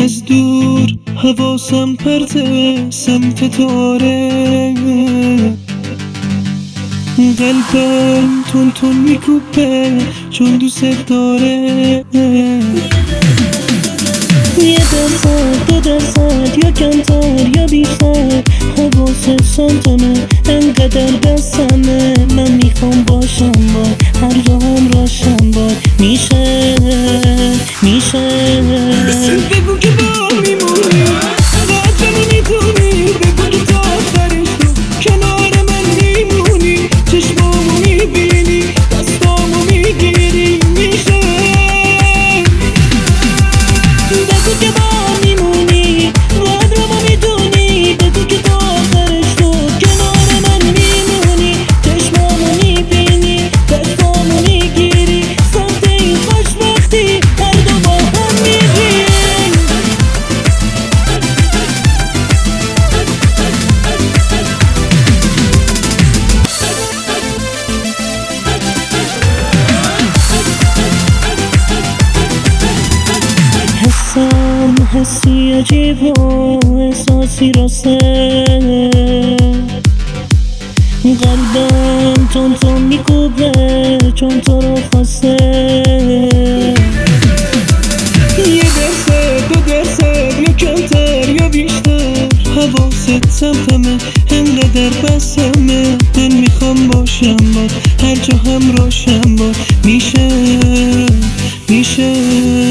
از دور حواسم پرته سمت تاره، قلبم تون تون میکوبه چون دوست داره. 1% 2% یا کمتر یا بیشتر حواست سمتمه، انقدر دستمه. من میخوام باشم باد، هر جا هم راشم باد. میشه بگو که با میمونی، قدرمو میدونی. بگو که تا آخرش تو کنار من میمونی، چشمامو میبینی، دستامو میگیری. میشه بگو که با میمونی، قدرمو میدونی. بگو که تا آخرش تو کنار من میمونی، چشمامو میبینی، دستامو میگیری. سمت این خوشبختی هر دو با هم میریم. حسم حسی عجیب و احساسی راسته، قلبم تون تون میکوبه چون تو رو خواسته. 1% 2% یا کمتر یا بیشتر حواست سمتمه، انقدر بسمه. من میخوام باشم باد، هر جا هم راشم باد. میشه